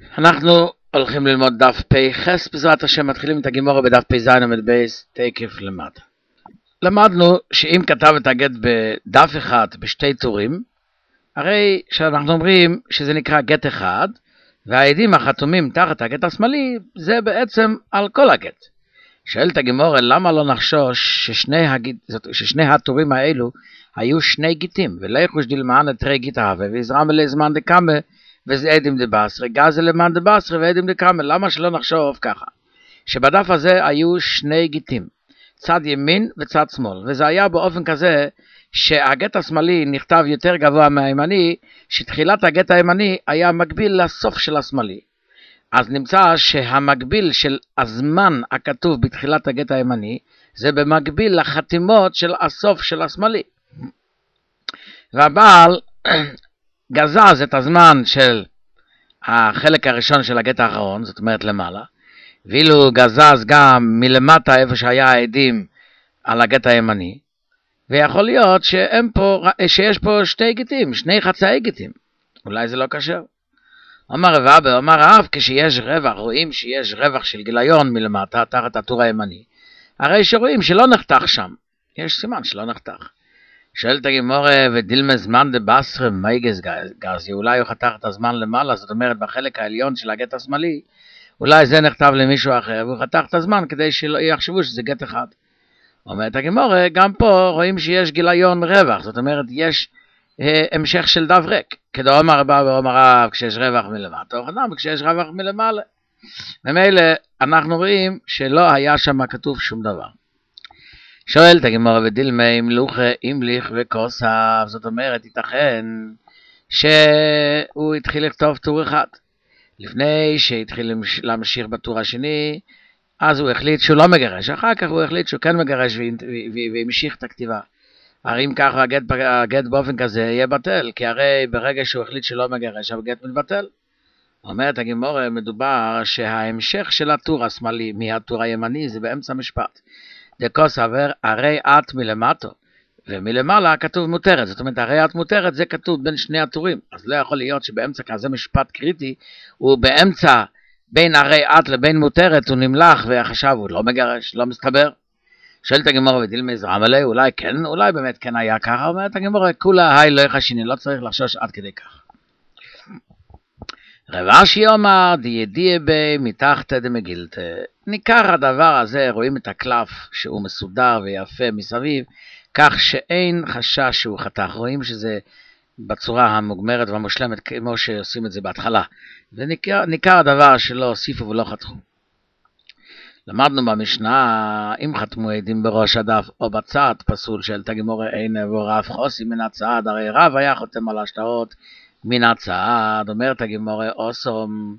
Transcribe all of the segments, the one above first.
אנחנו הולכים ללמוד דף פ"ח, בעזרת השם מתחילים את הגימורה בדף פ"ז עמוד בייס תקף למטה. למדנו שאם כתב את הגט בדף אחד בשתי טורים, הרי שאנחנו אומרים שזה נקרא גט אחד, והעדים החתומים תחת הגט השמאלי זה בעצם על כל הגט. שואלת הגימורה, למה לא נחשוש ששני הטורים האלו היו שני גיטים, ולכוש דילמן את רי גיט ההווה ויזרם לזמן דקאמה וזה עדים דבשרי, גז למען דבשרי ועדים דקאמה. למה שלא נחשוב ככה? שבדף הזה היו שני גיטים, צד ימין וצד שמאל, וזה היה באופן כזה שהגט השמאלי נכתב יותר גבוה מהימני, שתחילת הגט הימני היה מקביל לסוף של השמאלי. אז נמצא שהמקביל של הזמן הכתוב בתחילת הגט הימני, זה במקביל לחתימות של הסוף של השמאלי. והבעל גזז את הזמן של החלק הראשון של הגט האחרון, זאת אומרת למעלה, ואילו גזז גם מלמטה איפה שהיה העדים על הגט הימני, ויכול להיות שיש פה שתי גיטים, שני חצאי גיטים. אולי זה לא קשר. אמר רב אבא, אמר רב, כשיש רווח, רואים שיש רווח של גיליון מלמטה תחת הטור הימני, הרי שרואים שלא נחתך שם, יש סימן שלא נחתך. שואלת הגימורה, ודילמה זמן דבשרי מייגס גזי, אולי הוא חתך את הזמן למעלה, זאת אומרת בחלק העליון של הגט השמאלי, אולי זה נכתב למישהו אחר, והוא חתך את הזמן כדי שלא יחשבו שזה גט אחד. אומרת הגימורה, גם פה רואים שיש גיליון רווח, זאת אומרת יש המשך של דף ריק, כדאו אמר רבא ואומר רב, כשיש רווח מלמטה, או חנם כשיש רווח מלמעלה. ומילא אנחנו רואים שלא היה שם כתוב שום דבר. שואלת הגימורה, ודילמה המלוכה המליך וכוסף, זאת אומרת ייתכן שהוא התחיל לכתוב טור אחד, לפני שהתחיל להמשיך בטור השני, אז הוא החליט שהוא לא מגרש, אחר כך הוא החליט שהוא כן מגרש והמשיך את הכתיבה. הרי אם כך הגט באופן כזה יהיה בטל, כי הרי ברגע שהוא החליט שלא מגרש, הגט מתבטל. אומרת הגימורה, מדובר שההמשך של הטור השמאלי מהטור הימני זה באמצע משפט. דקוס עבר, הרי את מלמטו, ומלמעלה כתוב מותרת, זאת אומרת הרי את מותרת זה כתוב בין שני הטורים, אז לא יכול להיות שבאמצע כזה משפט קריטי, הוא באמצע בין הרי את לבין מותרת הוא נמלח והחשב הוא לא מגרש, לא מסתבר. שואלת הגימורה, ודילמה זרם עלי, אולי כן, אולי באמת כן היה ככה. אומרת הגימורה, כולה היי לא יחשיני, לא צריך לחשוש עד כדי כך. רב אשי אומר, דידיע בי מתחת דמגילתא. ניכר הדבר הזה, רואים את הקלף שהוא מסודר ויפה מסביב, כך שאין חשש שהוא חתך. רואים שזה בצורה המוגמרת והמושלמת כמו שעושים את זה בהתחלה. וניכר הדבר שלא הוסיפו ולא חתכו. למדנו במשנה, אם חתמו עדים בראש הדף או בצד, פסול של תגימורה אין עבור רב חוסי מן הצד, הרי רב היה חותם על השטרות מן הצד. אומרת הגימורה, אוסום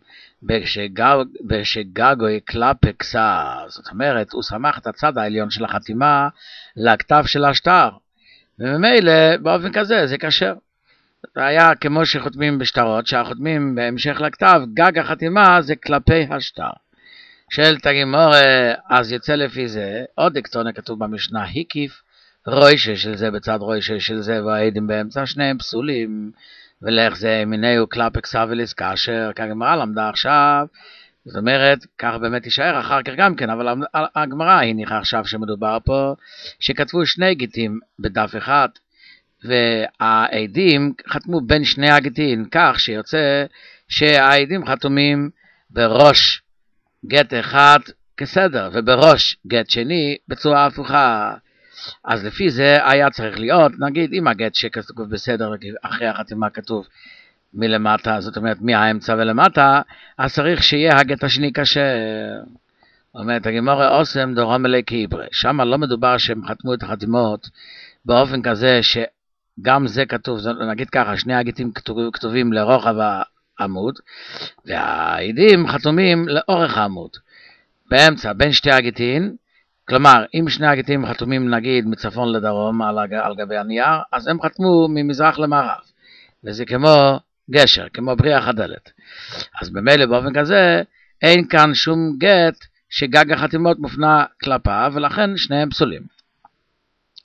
בשגגוי קלפקסה, זאת אומרת הוא שמח את הצד העליון של החתימה לכתב של השטר, וממילא באופן כזה זה כשר. זה היה כמו שחותמים בשטרות, שהחותמים בהמשך לכתב, גג החתימה זה כלפי השטר. של תגימורה, אז יוצא לפי זה, עוד אקטונה כתוב במשנה, היקיף רוישה של זה בצד רוישה של זה, והעדים באמצע שניהם פסולים, ולך זה מיניהו קלפק סבליס כאשר כגמרה למדה עכשיו, זאת אומרת, כך באמת יישאר אחר כך גם כן, אבל הגמרה הניחה עכשיו שמדובר פה, שכתבו שני גיטים בדף אחד, והעדים חתמו בין שני הגיטים, כך שיוצא שהעדים חתומים בראש גט אחד כסדר, ובראש גט שני בצורה הפוכה. אז לפי זה היה צריך להיות, נגיד, אם הגט שכתוב בסדר, אחרי החתימה כתוב מלמטה, זאת אומרת מהאמצע ולמטה, אז צריך שיהיה הגט השני כשר. אומרת הגימורה, אוסם דורם אלי קיברה. שם לא מדובר שהם חתמו את החתימות באופן כזה שגם זה כתוב, נגיד ככה, שני הגטים כתובים לרוחב העמוד, והעדים חתומים לאורך העמוד. באמצע, בין שתי הגיטין, כלומר, אם שני הגיטים חתומים נגיד מצפון לדרום על גבי הנייר, אז הם חתמו ממזרח למערב. וזה כמו גשר, כמו בריח הדלת. אז במילא באופן כזה, אין כאן שום גט שגג החתימות מופנה כלפיו, ולכן שניהם פסולים.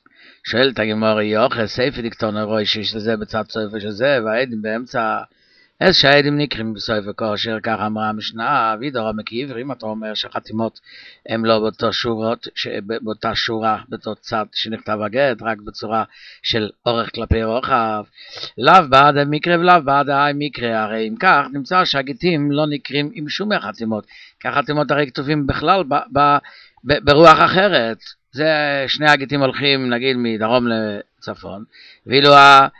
שואלת הגימורה, יוחס סייפי דיקטון הרוי שזה בצד סופו של זה, והעדים באמצע אז שהעדים נקרים בסוף וכושר, כך אמרה המשנה, וידור מקיבר, אם אתה אומר שהחתימות הם לא באותה שורה, באותו צד שנכתב הגט, רק בצורה של אורך כלפי רוחב, לאו בעד המקרה ולאו בעד המקרה, הרי אם כך נמצא שהגטים לא נקרים עם שום החתימות, כי החתימות הרי כתובים בכלל ברוח אחרת, זה שני הגטים הולכים נגיד מדרום לצפון, ואילו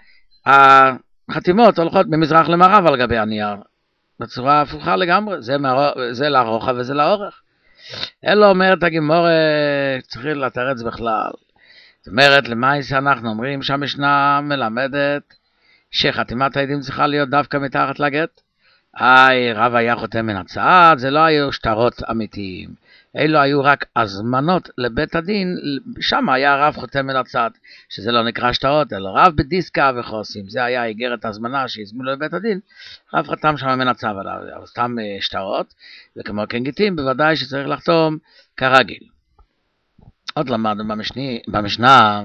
החתימות הולכות ממזרח למערב על גבי הנייר, בצורה הפוכה לגמרי, זה לרוחב וזה לאורך. אלא אומרת הגמרא, צריך לתרץ בכלל. זאת אומרת, למעשה אנחנו אומרים שהמשנה מלמדת שחתימת העדים צריכה להיות דווקא מתחת לגט. רב היה חותם מן הצד, זה לא היו שטרות אמיתיים. אלו היו רק הזמנות לבית הדין, שם היה רב חותם מן הצד, שזה לא נקרא שטרות, אלא רב בדיסקה וחוסים. זה היה איגרת הזמנה שהזמינו לבית הדין, רב חתם שם מן הצד, אבל סתם שטרות, וכמו כן גיטים, בוודאי שצריך לחתום כרגיל. עוד למדנו במשנה,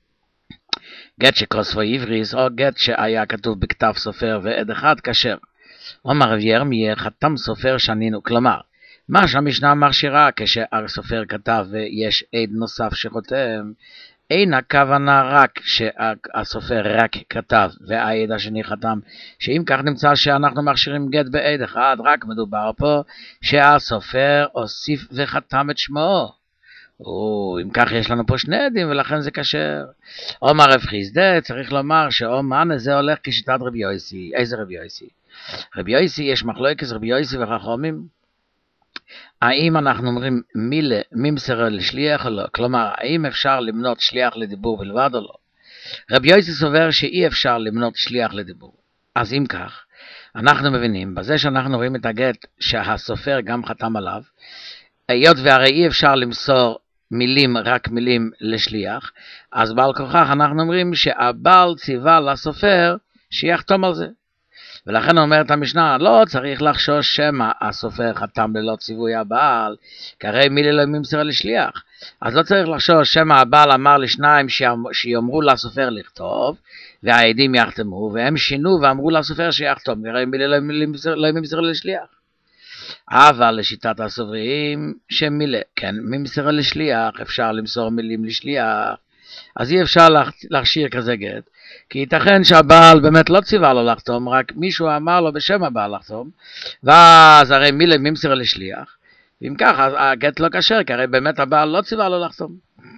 גט שכוספו עבריס, או גט שהיה כתוב בכתב סופר ועד אחד כשר. אומר רב ירמיה, חתם סופר שנינו, כלומר, מה שהמשנה מכשירה כשהסופר כתב ויש עד נוסף שחותם, אין הכוונה רק שהסופר רק כתב והעד השני חתם, שאם כך נמצא שאנחנו מכשירים גט בעד אחד, רק מדובר פה שהסופר הוסיף וחתם את שמו. אם כך יש לנו פה שני עדים ולכן זה כשר. אומר רב חיסדא, צריך לומר שאומן זה הולך כשיטת רבי יוסי. איזה רבי יוסי? רבי יוסי, יש מחלוקת רבי יוסי וחכמים, האם אנחנו אומרים מילה ממסרה לשליח או לא? כלומר, האם אפשר למנות שליח לדיבור בלבד או לא? רבי יוסי סובר שאי אפשר למנות שליח לדיבור. אז אם כך, אנחנו מבינים, בזה שאנחנו רואים את הגט שהסופר גם חתם עליו, היות והרי אי אפשר למסור מילים, רק מילים לשליח, אז בעל כוכך אנחנו אומרים שהבעל ציווה לסופר שיחתום על זה. ולכן אומרת המשנה, לא צריך לחשוש שמא הסופר חתם ללא ציווי הבעל, כי הרי מילה לא ממסרה לשליח. אז לא צריך לחשוש שמא הבעל אמר לשניים שיאמרו לסופר לכתוב, והעדים יחתמו, והם שינו ואמרו לסופר שיחתום, כי הרי מילה לא ממסרה לשליח. אבל לשיטת הסוברים, שמילה, כן, ממסרה לשליח, אפשר למסור מילים לשליח, אז אי אפשר להכשיר כזה גט, כי ייתכן שהבעל באמת לא ציווה לו לחתום, רק מישהו אמר לו בשם הבעל לחתום, ואז הרי מילה ממסרה לשליח, ואם ככה הגט לא כשר, כי הרי באמת הבעל לא ציווה לו לחתום.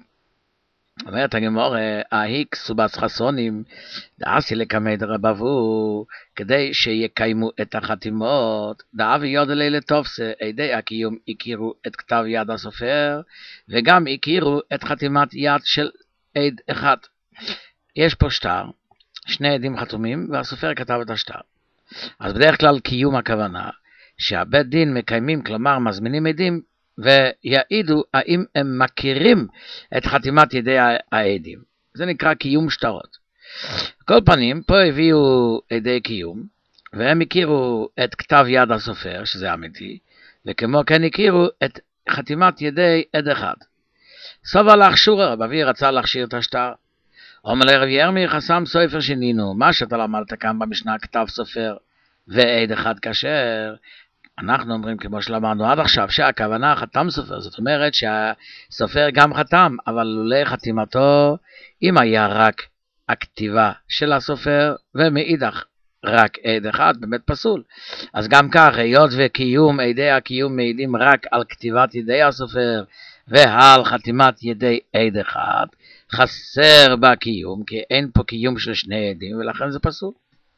אומרת הגמרא, ההיק סובס חסונים, דעשי לקמי דרבבו, כדי שיקיימו את החתימות, דאבי יודלי לטופסה, עדי הקיום הכירו את כתב יד הסופר, וגם הכירו את חתימת יד של עד אחד. יש פה שטר, שני עדים חתומים, והסופר כתב את השטר. אז בדרך כלל קיום הכוונה, שהבית דין מקיימים, כלומר מזמינים עדים, ויעידו האם הם מכירים את חתימת ידי העדים. זה נקרא קיום שטרות. כל פנים, פה הביאו עדי קיום, והם הכירו את כתב יד הסופר, שזה אמיתי, וכמו כן הכירו את חתימת ידי עד אחד. סובה להכשיר, רב אבי רצה להכשיר את השטר. אומר לרב ירמיה, חסם סופר שנינו, מה שאתה למדת כאן במשנה כתב סופר ועד אחד כשר, אנחנו אומרים כמו שלמדנו עד עכשיו שהכוונה חתם סופר, זאת אומרת שהסופר גם חתם, אבל לולא חתימתו, אם היה רק הכתיבה של הסופר ומאידך רק עד אחד, באמת פסול. אז גם כך, היות וקיום עדי הקיום מעידים רק על כתיבת ידי הסופר ועל חתימת ידי עד אחד, חסר בקיום, כי אין פה קיום של שני עדים ולכן זה פסול.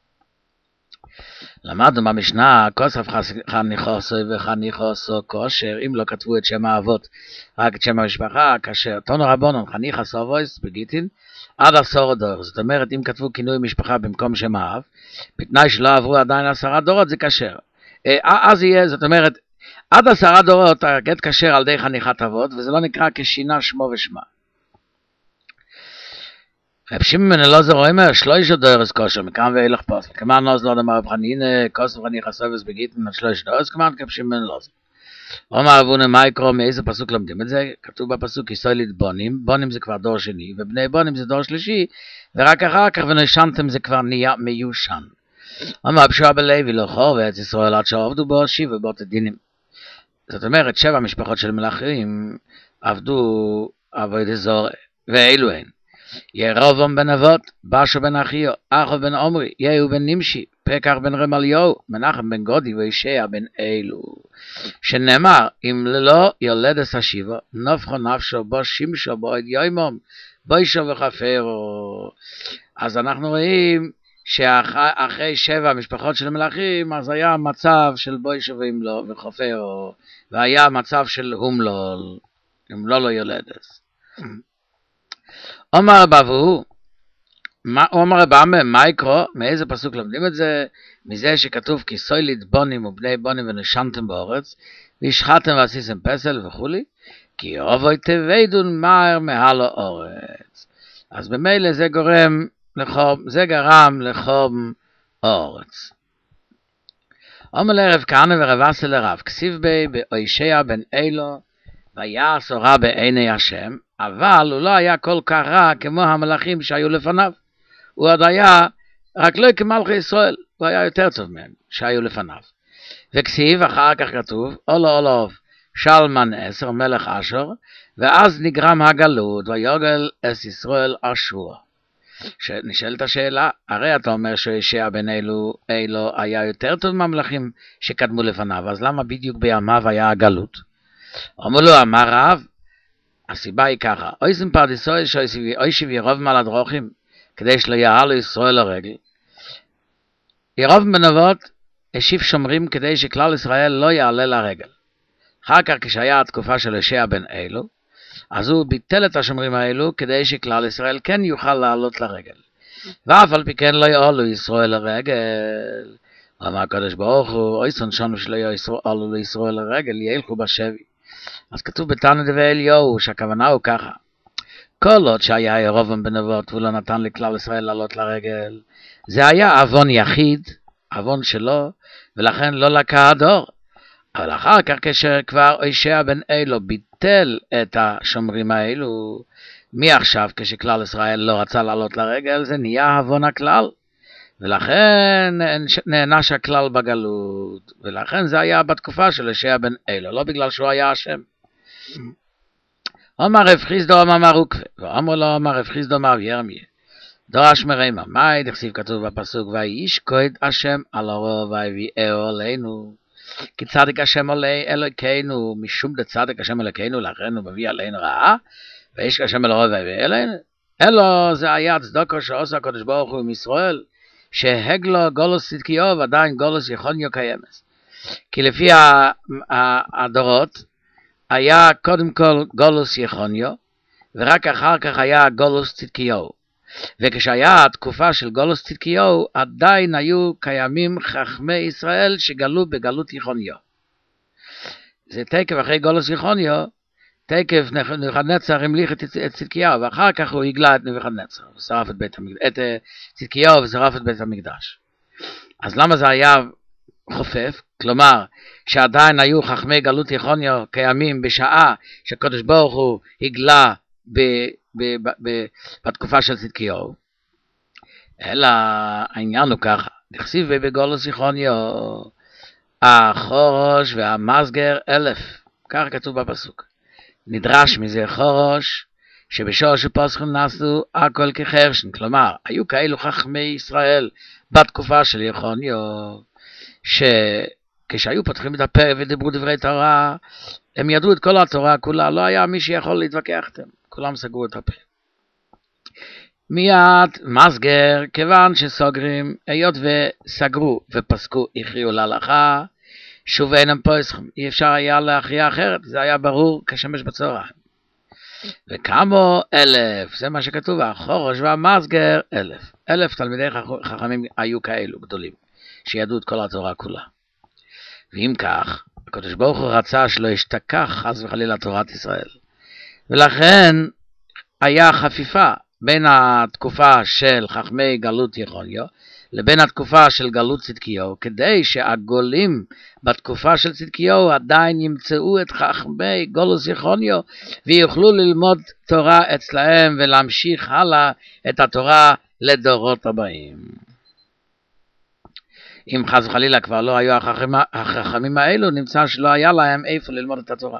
למדנו במשנה, כוסף חניכוסו וחניכוסו כושר, אם לא כתבו את שם האבות, רק את שם המשפחה, כאשר תונו רבונון חניכס אבויס בגיטין, עד 10 דור. זאת אומרת, אם כתבו כינוי משפחה במקום שם האב, בתנאי שלא עברו עדיין 10 דורות, זה כשר. אז יהיה, זאת אומרת, עד 10 דורות הגט כשר על די חניכת אבות, וזה לא נקרא כשינה שמו ושמה. רב שמעון בן אלעזר אומר, 3 דורס כושר, מכאן ואילך פוסל. כמאן נוז לא דמר רב חנינא, כוסף חניכס אבויס בגיטין, 3 דורס, כמאן רב שמעון בן אלעזר. אומר אבונה, מה יקרו, מאיזה פסוק לומדים את זה? כתוב בפסוק, ישראלית בונים, בונים זה כבר דור שני, ובני בונים זה דור שלישי, ורק אחר כך ונשנתם זה כבר נהיה מיושן. אמר פשועה בלוי לא חור וארץ ישראל עד שעבדו בו שבע בית דינים. זאת אומרת 7 משפחות של מלכים עבדו עבודת זרה, ואלו הן ירבעם בן נבות, באשו בן אחיו, אחו בן עמרי, יהוא בן נמשי, פקח בן רמליהו, מנחם בן גודי וישע בן אלו. שנאמר, אם לא יולדת השיבה, נפחו נפשו בו שמשו בו עד יומם, בוישו וחפרו. אז אנחנו רואים שאחרי 7 משפחות של מלכים, אז היה מצב של בוישו ואמלו וחפרו, והיה מצב של הומלול, אם לא יולדת. אומר רבו, אומר רבם, מה יקרו? מאיזה פסוק לומדים את זה? מזה שכתוב כי סוילית בונים ובני בונים ונשנתם באורץ, והשחתם ועשיתם פסל וכו', כי אובוי תווידון מהר מהלו אורץ. אז במילא זה גרם לחום אורץ. אומר לרב כהנא ורב אסי לרב, כסיב בי באוישע בן אלו, ויעש רע בעיני השם, אבל הוא לא היה כל כך רע כמו המלאכים שהיו לפניו. הוא עוד היה, רק לא כמלכי ישראל, הוא היה יותר טוב מהם שהיו לפניו. וכסיב אחר כך כתוב, אולוב שלמן 10 מלך אשור, ואז נגרם הגלות ויוגל אס ישראל אשור. נשאלת השאלה, הרי אתה אומר שישע בן אלו היה יותר טוב מהמלאכים שקדמו לפניו, אז למה בדיוק בימיו היה הגלות? אמר לו, אמר רב, הסיבה היא ככה, אויסם פרדיסוי שאוישיב ירוב מעל הדרוכים, כדי שלא יעלו ישראל לרגל. ירוב בן נבות השיב שומרים כדי שכלל ישראל לא יעלה לרגל. אחר כך כשהיה התקופה של ישע בן אלו, אז הוא ביטל את השומרים האלו כדי שכלל ישראל כן יוכל לעלות לרגל. ואף על פי כן לא יעלו ישראל לרגל. אמר הקדוש ברוך הוא, אויסן שנו שלא יעלו לישראל לרגל, ילכו בשבי. אז כתוב בתנא דבי אליהו שהכוונה הוא ככה, כל עוד שהיה ירבעם בן נבות והוא לא נתן לכלל ישראל לעלות לרגל, זה היה עוון יחיד, עוון שלו, ולכן לא לקה הדור. אבל אחר כך כשכבר הושע בן אלו ביטל את השומרים האלו, מעכשיו כשכלל ישראל לא רצה לעלות לרגל, זה נהיה עוון הכלל, ולכן נענש הכלל בגלות, ולכן זה היה בתקופה של הושע בן אלו, לא בגלל שהוא היה השם. אמר רב חיסדו אמר רוקווה, ואמר לו אמר רב חיסדו אמר ירמיה, דורש מרמה מאי, דכתיב כתוב בפסוק, וישקוד השם על אורו ויביאהו עלינו, כי צדיק השם עלי אלוקינו, משום דצדיק השם אלוקינו, לכן הוא מביא עלינו רעה, ויש השם אל אורו ויביאהו עלינו. אלו זה היה צדוקו שעושה הקדוש ברוך הוא עם ישראל, שהגלו גולוס צדקיהו ועדיין גולוס יחוניו קיימת. כי לפי הדורות, היה קודם כל גולוס יחוניו, ורק אחר כך היה גולוס צדקיהו. וכשהיה התקופה של גולוס צדקיהו, עדיין היו קיימים חכמי ישראל שגלו בגלות יחוניו. זה תקף אחרי גולוס יחוניו, תקף נבוכדנצר המליך את צדקיהו, ואחר כך הוא הגלה את נבוכדנצר, ושרף את צדקיהו ושרף את בית המקדש. אז למה זה היה חופף? כלומר, שעדיין היו חכמי גלות יחוניו קיימים בשעה שהקדוש ברוך הוא הגלה בתקופה של צדקיהו. אלא העניין הוא ככה, דכתיב בגולוס יחוניו, החורש והמסגר 1000, כך כתוב בפסוק. נדרש מזה חורש, שבשור שפוסחים נעשו הכל כחרשן, כלומר, היו כאלו חכמי ישראל בתקופה של יחוניו, שכשהיו פותחים את הפה ודיברו דברי תורה, הם ידעו את כל התורה כולה, לא היה מי שיכול להתווכח איתם, כולם סגרו את הפה. מיד מסגר, כיוון שסוגרים, היות וסגרו ופסקו, הכריעו להלכה, שוב אינם פוסחים, אי אפשר היה להכריע אחרת, זה היה ברור כשמש בצהריים. וכמו 1000, זה מה שכתוב, החורש והמסגר 1000. 1000 תלמידי חכמים היו כאלו גדולים, שידעו את כל התורה כולה. ואם כך, הקדוש ברוך הוא רצה שלא ישתכח חס וחלילה תורת ישראל. ולכן היה חפיפה בין התקופה של חכמי גלות יחוניו לבין התקופה של גלות צדקיהו, כדי שהגולים בתקופה של צדקיהו עדיין ימצאו את חכמי גולוס יחוניו ויוכלו ללמוד תורה אצלהם ולהמשיך הלאה את התורה לדורות הבאים. אם חס וחלילה כבר לא היו החכמים האלו, נמצא שלא היה להם איפה ללמוד את התורה.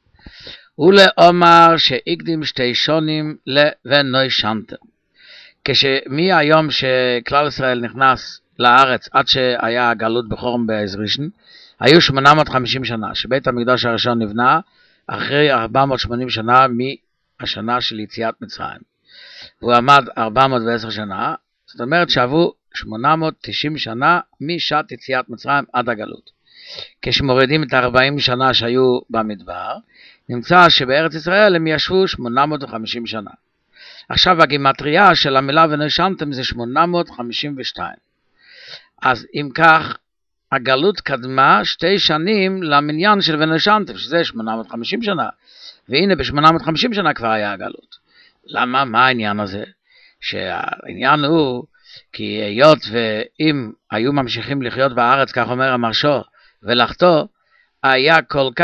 ולאמר שהקדים שתי שונים ונושנתם. מהיום שכלל ישראל נכנס לארץ עד שהיה הגלות בחורם בעזרישן, היו 850 שנה, שבית המקדש הראשון נבנה אחרי 480 שנה מהשנה של יציאת מצרים. הוא עמד 410 שנה, זאת אומרת שעברו 890 שנה משעת יציאת מצרים עד הגלות. כשמורידים את 40 שנה שהיו במדבר, נמצא שבארץ ישראל הם ישבו 850 שנה. עכשיו הגימטריה של המילה ונושנתם זה 852. אז אם כך, הגלות קדמה 2 שנים למניין של ונושנתם, שזה 850 שנה. והנה ב-850 שנה כבר היה הגלות. למה? מה העניין הזה? שהעניין הוא, כי היות ואם היו ממשיכים לחיות בארץ, כך אומר המרשו, ולחטוא, היה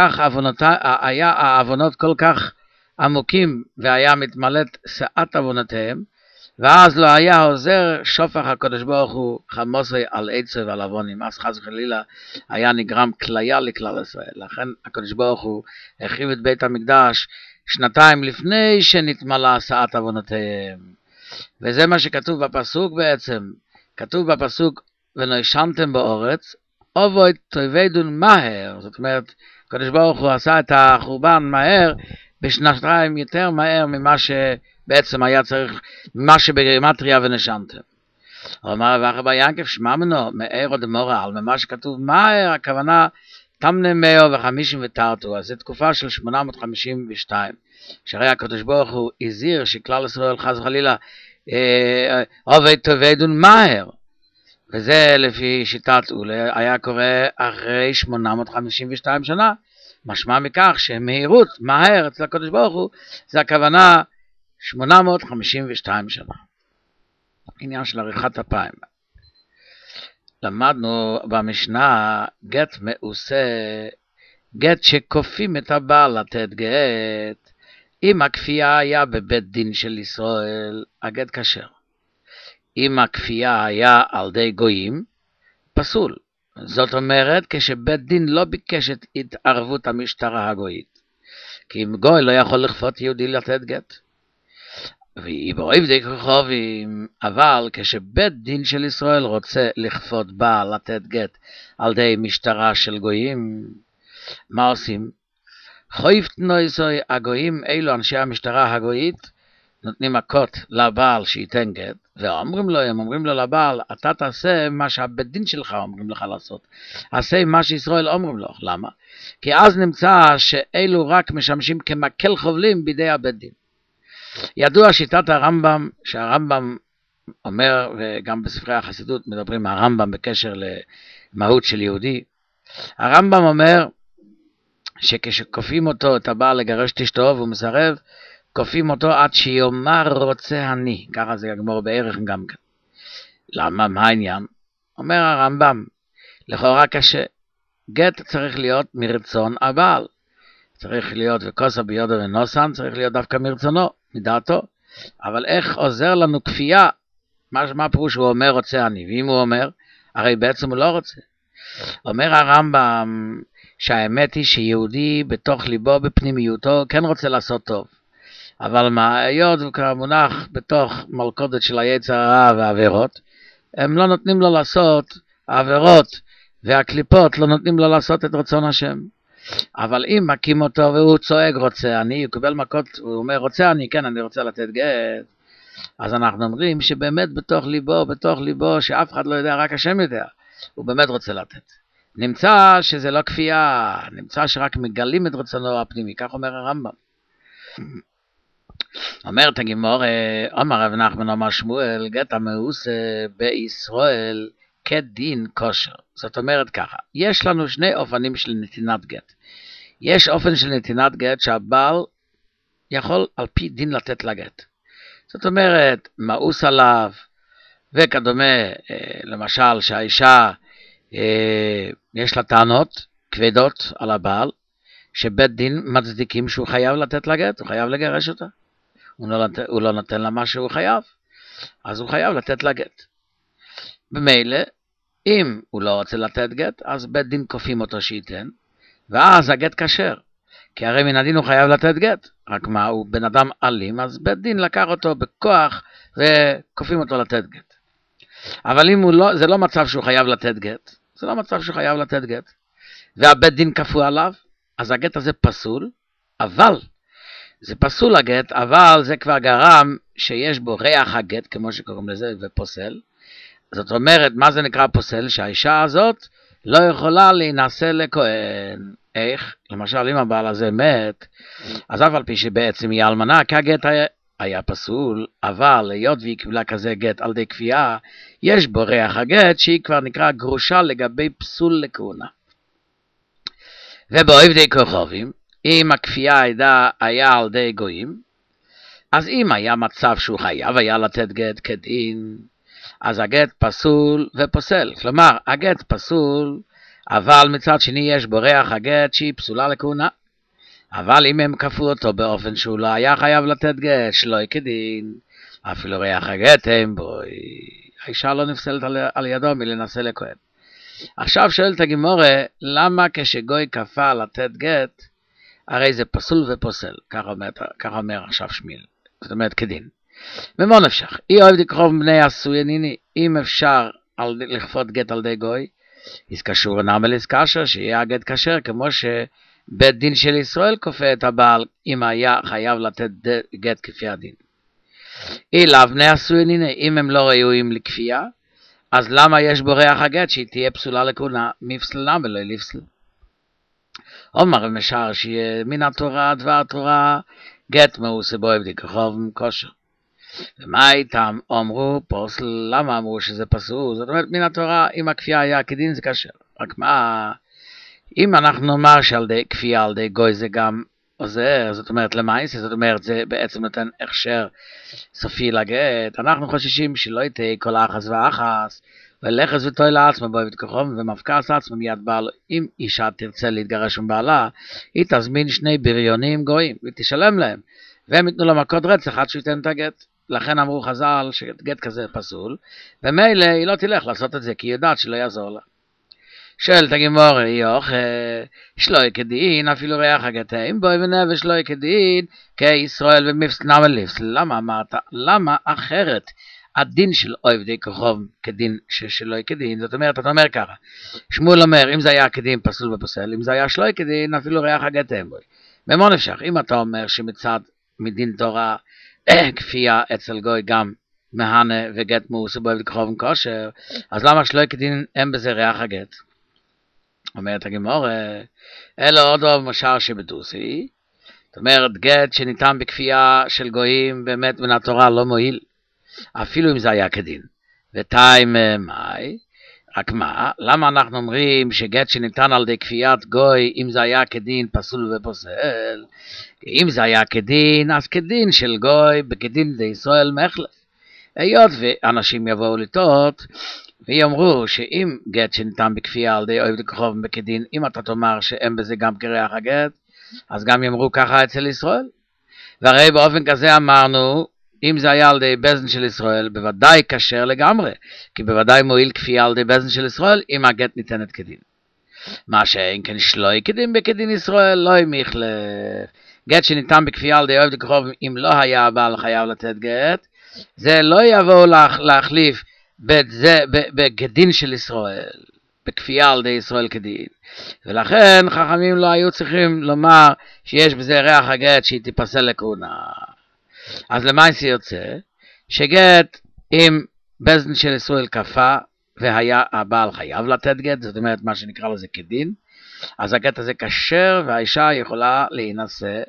העוונות כל כך עמוקים, והיה מתמלאת שאת עוונותיהם, ואז לא היה עוזר שופך הקדוש ברוך הוא חמוסי על עצב ועל עוונים. אז חס וחלילה היה נגרם כליה לכלל ישראל. לכן הקדוש ברוך הוא החריב את בית המקדש 2 לפני שנתמלא שאת עוונותיהם. וזה מה שכתוב בפסוק בעצם. כתוב בפסוק ונושנתם באורץ, אבוי תאבדון מהר. זאת אומרת, הקדוש ברוך הוא עשה את החורבן מהר, בשנתיים יותר מהר ממה שבעצם היה צריך, ממה שבגימטריה ונושנתם. אומר ואחר ינקב שממנו מאיר עוד מורל, ממה שכתוב מהר, הכוונה תמנה 150 ותרתו, אז זו תקופה של 852, שהרי הקדוש ברוך הוא הזהיר שכלל ישראל חס וחלילה עובד תאבדון מהר, וזה לפי שיטת אולי היה קורה אחרי 852 שנה, משמע מכך שמהירות, מהר אצל הקדוש ברוך הוא, זה הכוונה 852 שנה. עניין של עריכת אפיים. למדנו במשנה גט מעושה, גט שכופים את הבעל לתת גט. אם הכפייה היה בבית דין של ישראל, הגט כשר. אם הכפייה היה על די גויים, פסול. זאת אומרת, כשבית דין לא ביקש את התערבות המשטרה הגויית. כי אם גוי לא יכול לכפות יהודי לתת גט. ואיברוב די כחובים, אבל כשבית דין של ישראל רוצה לכפות בעל לתת גט על די משטרה של גויים, מה עושים? חויפת נויסוי הגויים, אלו אנשי המשטרה הגויית, נותנים מכות לבעל שייתן גט, הם אומרים לו לבעל, אתה תעשה מה שהבית דין שלך אומרים לך לעשות. עשה מה שישראל אומרים לו. למה? כי אז נמצא שאלו רק משמשים כמקל חובלים בידי הבית דין. ידוע שיטת הרמב"ם, שהרמב"ם אומר, וגם בספרי החסידות מדברים הרמב"ם בקשר למהות של יהודי, הרמב"ם אומר שכשכופים אותו את הבעל לגרש את אשתו והוא מסרב, כופים אותו עד שיאמר רוצה אני, ככה זה יגמור בערך גם כן. למה? מה העניין? אומר הרמב"ם, לכאורה קשה, גט צריך להיות מרצון הבעל, צריך להיות וכוסה ביודו ונוסן, צריך להיות דווקא מרצונו, מדעתו, אבל איך עוזר לנו כפייה? מה פירוש הוא אומר רוצה אני? ואם הוא אומר, הרי בעצם הוא לא רוצה. אומר הרמב"ם שהאמת היא שיהודי בתוך ליבו בפנימיותו כן רוצה לעשות טוב. אבל מה, היות וכמונח בתוך מלכודת של היצר הרע והעבירות, הם לא נותנים לו לעשות, העבירות והקליפות לא נותנים לו לעשות את רצון השם. אבל אם מקים אותו והוא צועק רוצה אני, הוא קבל מכות, הוא אומר רוצה אני, כן אני רוצה לתת גט, אז אנחנו אומרים שבאמת בתוך ליבו שאף אחד לא יודע, רק השם יודע, הוא באמת רוצה לתת. נמצא שזה לא כפייה, נמצא שרק מגלים את רצונו הפנימי, כך אומר הרמב"ם. אומרת הגימור, אומר רב נחמן אומר שמואל, גט המעושה בישראל כדין כושר. זאת אומרת ככה, יש לנו 2 אופנים של נתינת גט. יש אופן של נתינת גט שהבעל יכול על פי דין לתת לגט. זאת אומרת, מאוס עליו וכדומה, למשל שהאישה יש לה טענות כבדות על הבעל, שבית דין מצדיקים שהוא חייב לתת לגט, הוא חייב לגרש אותה. הוא לא נותן לה מה שהוא חייב, אז הוא חייב לתת לגט. במילא, אם הוא לא רוצה לתת גט, אז בית דין כופים אותו שייתן, ואז הגט כשר. כי הרי מן הדין הוא חייב לתת גט, רק מה, הוא בן אדם אלים, אז בית דין לקח אותו בכוח וכופים אותו לתת גט. אבל אם זה לא מצב שהוא חייב לתת גט, זה לא מצב שהוא חייב לתת גט, והבית דין כפו עליו, אז הגט הזה פסול, אבל, זה פסול הגט, אבל זה כבר גרם שיש בו ריח הגט, כמו שקוראים לזה, ופוסל. זאת אומרת, מה זה נקרא פוסל? שהאישה הזאת לא יכולה להינשא לכהן. איך? למשל, אם הבעל הזה מת, אז אף על פי שבעצם היא אלמנה, כי הגט היה פסול, אבל היות והיא קיבלה כזה גט על די כפייה, יש בו ריח הגט שהיא כבר נקרא גרושה לגבי פסול לכהונה. ובעובדי כוכבים, אם הכפייה היה על די גויים, אז אם היה מצב שהוא חייב היה לתת גט כדין, אז הגט פסול ופוסל. כלומר, הגט פסול, אבל מצד שני יש בו ריח הגט שהיא פסולה לכהונה. אבל אם הם כפו אותו באופן שהוא לא היה חייב לתת גט, שלא כדין, אפילו ריח הגט הם בו, האישה לא נפסלת על ידו מלנסה לכהן. עכשיו שואלת הגמורה, למה כשגוי כפה לתת גט, הרי זה פסול ופוסל, כך אומר עכשיו שמיל, זאת אומרת כדין. ומה נפשך? אי אוהב דקרוב בני עשוי עניני, אם אפשר לכפות גט על די גוי, אז קשור נעמל איסקשר, שיהיה הגט כשר, כמו שבית דין של ישראל כופה את הבעל, אם היה חייב לתת גט כפי הדין. אי לאו בני עשוי עניני, אם הם לא ראויים לכפייה, אז למה יש בו ריח הגט שהיא תהיה פסולה לכהונה? מפסלנה ולא לפסל. אומר משער שיהיה מן התורה, דבר התורה, גט מעושה בו אוהב דקרוב כושר. ומה איתם? אמרו פוסל, למה אמרו שזה פסול? זאת אומרת, מן התורה, אם הכפייה היה כדין זה כשר. רק מה, אם אנחנו נאמר שעל די כפייה על די גוי זה גם עוזר, זאת אומרת למעשה, זאת אומרת זה בעצם נותן הכשר סופי לגט, אנחנו חוששים שלא יתהיה כל אחס ואחס, ולחס ותוי לעצמה בו ותכוחום ומפקס עצמה מיד בעל. אם אישה תרצה להתגרש עם בעלה, היא תזמין שני בריונים גויים, ותשלם להם, והם ייתנו לו מכות רצח עד שהוא ייתן את הגט. לכן אמרו חז"ל שגט כזה פסול, ומילא היא לא תלך לעשות את זה, כי היא יודעת שלא יעזור לה. שואלת הגמורה, יוח, שלוי כדין, אפילו ריח הגטים, בוי ונפש שלוי כדין, כישראל ומפסלנה ולפסל. למה אמרת? למה אחרת? הדין של עובדי כוכב כדין שלוי כדין, זאת אומרת, אתה אומר ככה, שמואל אומר, אם זה היה כדין פסול ופוסל, אם זה היה שלוי כדין, אפילו ריח הגטים בוי. ומה נפשך? אם אתה אומר שמצד מדין תורה, כפייה אצל גוי גם מהנה וגט מעושה בו וכוכב כושר, אז למה שלא כדין אין בזה ריח הגט? אומרת הגמורה, אלא עוד משאר שבדוסי, זאת אומרת גט שניתן בכפייה של גויים באמת מן התורה לא מועיל, אפילו אם זה היה כדין. ותיים מאי, רק מה, למה אנחנו אומרים שגט שניתן על די כפיית גוי, אם זה היה כדין פסול ופוסל? אם זה היה כדין, אז כדין של גוי, בכדין די ישראל מחלף. היות ואנשים יבואו לטעות, ויאמרו שאם גט שניתן בכפייה על די אוהב דקרוב בכדין, אם אתה תאמר שאין בזה גם כריח הגט, אז גם יאמרו ככה אצל ישראל. והרי באופן כזה אמרנו, אם זה היה על די בזן של ישראל, בוודאי כשר לגמרי, כי בוודאי מועיל כפייה על די בזן של ישראל, אם הגט ניתנת כדין. מה שאין כן שלוי כדין בכדין ישראל, לא ימיכל. גט שניתן בכפייה על די אוהב דקרוב, אם לא היה הבעל חייב לתת גט, זה לא יבואו להחליף בגדין של ישראל, בכפייה על די ישראל כדין. ולכן חכמים לא היו צריכים לומר שיש בזה ריח הגט שהיא תיפסל לכהונה. אז למעשה יוצא שגט אם בזן של ישראל כפה והיה הבעל חייב לתת גט, זאת אומרת מה שנקרא לזה כדין, אז הגט הזה כשר והאישה יכולה להינשא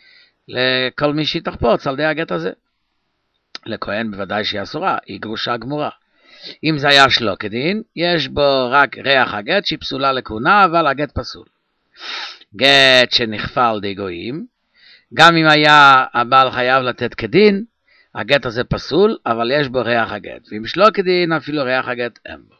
לכל מי שתחפוץ על די הגט הזה. לכהן בוודאי שהיא אסורה, היא גרושה גמורה. אם זה היה שלא כדין, יש בו רק ריח הגט שהיא פסולה לכהונה, אבל הגט פסול. גט שנכפה על די גויים, גם אם היה הבעל חייב לתת כדין, הגט הזה פסול, אבל יש בו ריח הגט. ואם שלא כדין, אפילו ריח הגט אין בו.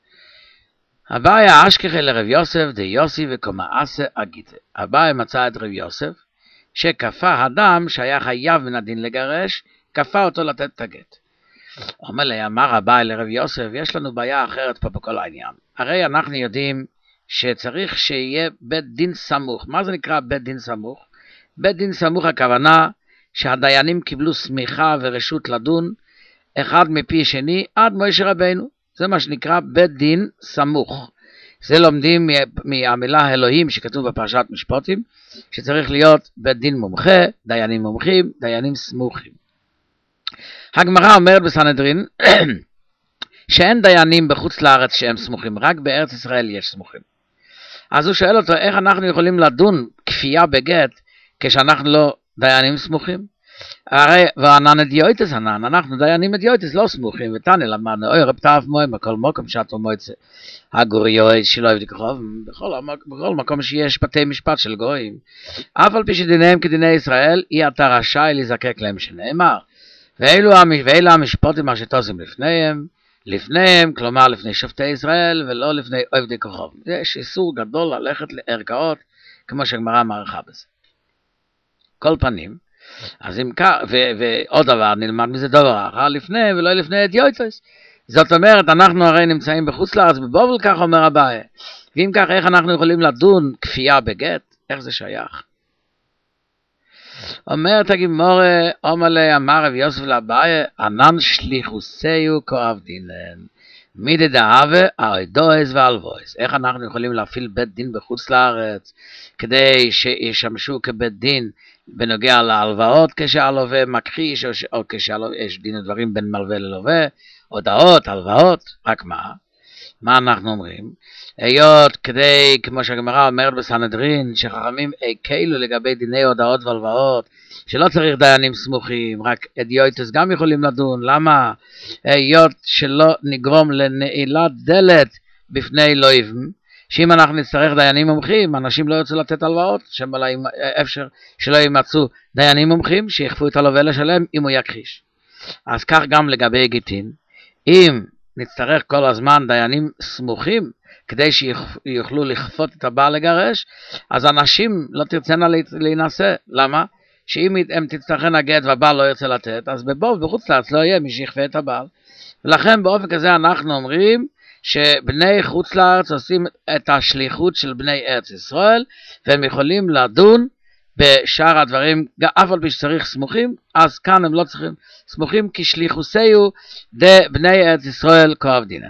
הבעיה אשכחי לרב יוסף, די יוסי וקומאסה אגיתה. הבעיה מצא את רב יוסף, שכפה אדם שהיה חייב מן הדין לגרש, כפה אותו לתת את הגט. אומר לי, אמר הבא לרב יוסף, יש לנו בעיה אחרת פה בכל העניין. הרי אנחנו יודעים שצריך שיהיה בית דין סמוך. מה זה נקרא בית דין סמוך? בית דין סמוך הכוונה שהדיינים קיבלו סמיכה ורשות לדון אחד מפי שני עד משה רבינו. זה מה שנקרא בית דין סמוך. זה לומדים מהמילה אלוהים שכתוב בפרשת משפטים, שצריך להיות בית דין מומחה, דיינים מומחים, דיינים סמוכים. הגמרא אומרת בסנהדרין שאין דיינים בחוץ לארץ שהם סמוכים, רק בארץ ישראל יש סמוכים. אז הוא שואל אותו, איך אנחנו יכולים לדון כפייה בגט כשאנחנו לא דיינים סמוכים? הרי וענן אדיוטס ענן, אנחנו דיינים אדיוטס לא סמוכים, ותנא למדנו, אוי רב תאף מוים, בכל מקום שאתו מועצה הגוריו שלא יבדיק חוב, בכל מקום שיש בתי משפט של גויים, אף על פי שדיניהם כדיני ישראל, אי אתה רשאי להזקק להם שנאמר, ואילו המשפטים אשר תעשים לפניהם, כלומר לפני שופטי ישראל, ולא לפני עבדי כוכב. יש איסור גדול ללכת לערכאות, כמו שהגמרא מערכה בזה. כל פנים, אז אם כך, ועוד דבר, נלמד מזה דבר אחר לפני, ולא לפני אדיוטס. זאת אומרת, אנחנו הרי נמצאים בחוץ לארץ, בבובל, כך אומר אביי. ואם כך, איך אנחנו יכולים לדון כפייה בגט? איך זה שייך? אומרת הגמרא, אמר רב יוסף לאביי, ענן שליחוסיו כואב דינן, מידי דהווה אוידויס ואלבויס. איך אנחנו יכולים להפעיל בית דין בחוץ לארץ, כדי שישמשו כבית דין בנוגע להלוואות כשהלווה מכחיש, או כשיש דין ודברים בין מלווה ללווה, הודעות, הלוואות, רק מה אנחנו אומרים? היות כדי, כמו שהגמרא אומרת בסנהדרין, שחכמים הקלו לגבי דיני הודעות והלוואות, שלא צריך דיינים סמוכים, רק אדיוטס גם יכולים לדון. למה? היות שלא נגרום לנעילת דלת בפני לויבים, שאם אנחנו נצטרך דיינים מומחים, אנשים לא יוצאו לתת הלוואות, אפשר שלא יימצאו דיינים מומחים, שיחפו את הלווה לשלם אם הוא יכחיש. אז כך גם לגבי גיטין, אם נצטרך כל הזמן דיינים סמוכים, כדי שיוכלו לכפות את הבעל לגרש, אז אנשים לא תרצנה להינשא. למה? שאם הם תצטרכנה גט והבעל לא ירצה לתת, אז בחוץ לארץ לא יהיה מי שיכפה את הבעל. ולכן באופן כזה אנחנו אומרים, שבני חוץ לארץ עושים את השליחות של בני ארץ ישראל, והם יכולים לדון בשאר הדברים, אף על פי שצריך סמוכים, אז כאן הם לא צריכים סמוכים, כי שליחוסיו בני ארץ ישראל כואב דינן.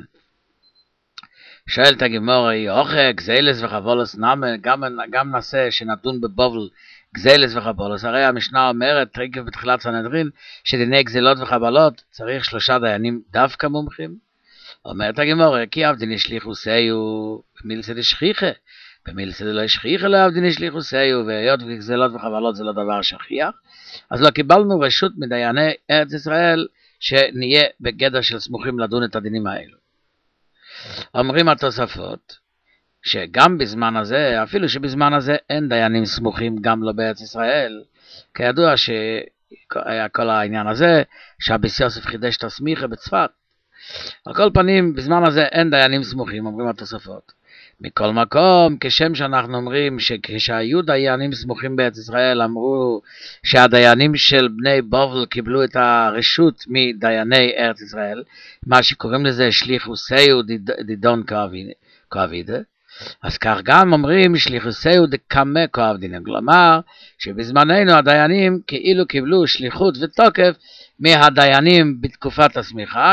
שואלת הגמרא, יוכי גזלס וחבולס נמה, גם נעשה שנדון בבובל גזלס וחבולס. הרי המשנה אומרת, עקב בתחילת סנהדרין, שדיני גזלות וחבלות צריך 3 דיינים דווקא מומחים. אומרת הגמרא, כי אבדין ישליחוסיו במילסא דשכיחא, במילסא דלא ישכיחא לא אבדין ישליחוסיו, והיות וגזלות וחבלות זה לא דבר שכיח, אז לא קיבלנו רשות מדייני ארץ ישראל שנהיה בגדר של סמוכים לדון את הדינים האלו. אומרים התוספות שגם בזמן הזה, אפילו שבזמן הזה אין דיינים סמוכים גם לא בארץ ישראל, כידוע שהיה כל העניין הזה שהביס יוסף חידש את הסמיכה בצפת. על כל פנים, בזמן הזה אין דיינים סמוכים, אומרים התוספות. מכל מקום, כשם שאנחנו אומרים שכשהיו דיינים סמוכים בארץ ישראל, אמרו שהדיינים של בני בובל קיבלו את הרשות מדייני ארץ ישראל, מה שקוראים לזה שליחוסיו דידון כואבידה, אז כך גם אומרים שליחוסיו דקמא כואבדינם, כלומר שבזמננו הדיינים כאילו קיבלו שליחות ותוקף מהדיינים בתקופת הסמיכה,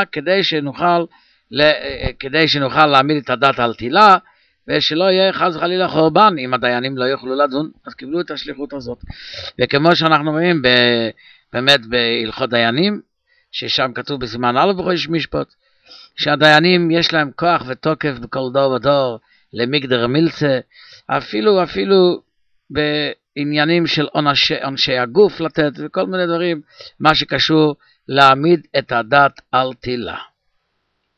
כדי שנוכל להעמיד את הדת על תילה, ושלא יהיה חס וחלילה חורבן אם הדיינים לא יוכלו לדון, אז קיבלו את השליחות הזאת. וכמו שאנחנו רואים באמת בהלכות דיינים, ששם כתוב בסימן א' בחודש משפט, שהדיינים יש להם כוח ותוקף בכל דור ודור למגדר מילצה, אפילו בעניינים של עונשי הגוף לתת, וכל מיני דברים, מה שקשור להעמיד את הדת על תילה.